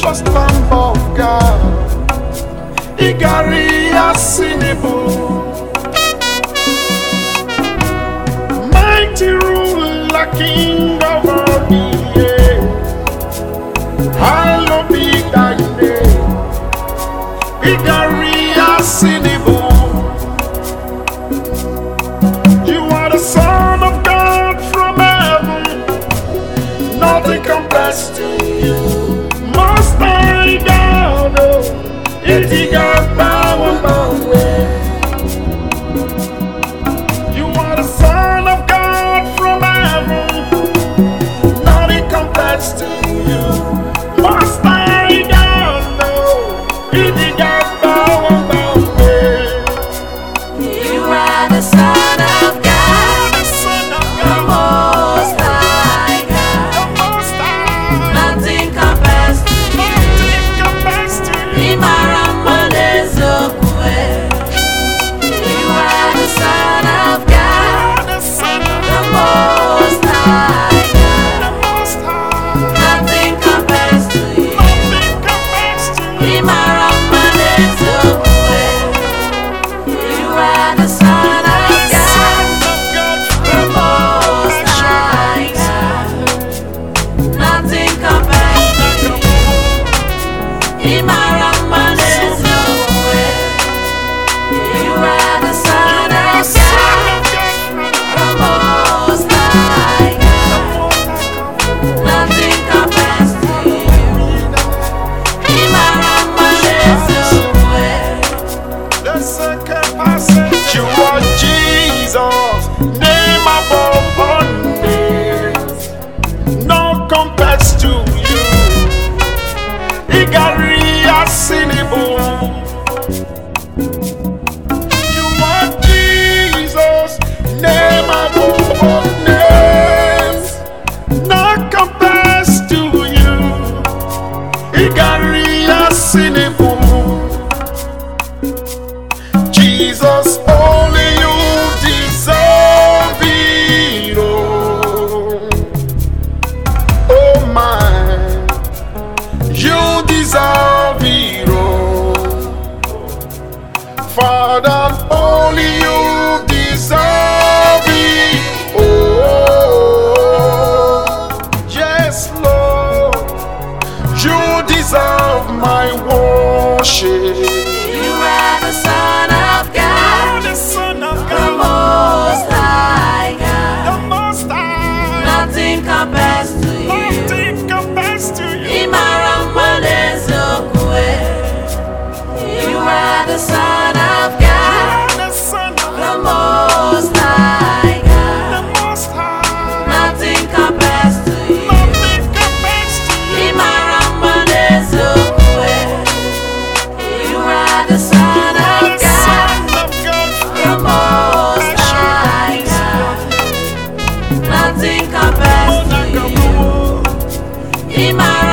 precious Lamb of God, Igaria Sinibu, mighty ruler, King of all the earth. Hallowed be thy name, Igaria Sinibu. You are the Son of God from heaven, nothing compares to you. Most High God, oh, it is God power, way. You are the Son of God from heaven, nothing compares to you. Most High God, oh, it is God power, way. You are the Son of God, the Most High God. Nothing compares to you. Imarambalezokwe. You are the Son of God, the Most High God. Nothing compares to you. Imarambalezokwe. You are the Son of God, the Most High God. Nothing compares to you. Imarambalezokwe. You are the Son of God, the Most High God. Nothing compares to you. Imarambalezokwe. You are Jesus, name above all names. No compares to you. Igaria Sinibu. You are Jesus, name above all names. No compares to you. Igaria Sinibu. Jesus, only you deserve it all. Oh my, you deserve it all. Father, only you deserve it all. Yes, Lord, you deserve my worship. You are the Son of God, the Most High God. Nothing compares to you. Imarambalezokwe. You are the Son of God, the Most High God. Nothing compares to you. Imarambalezokwe. You are the Son of God, the Most High God. Nothing compares to you.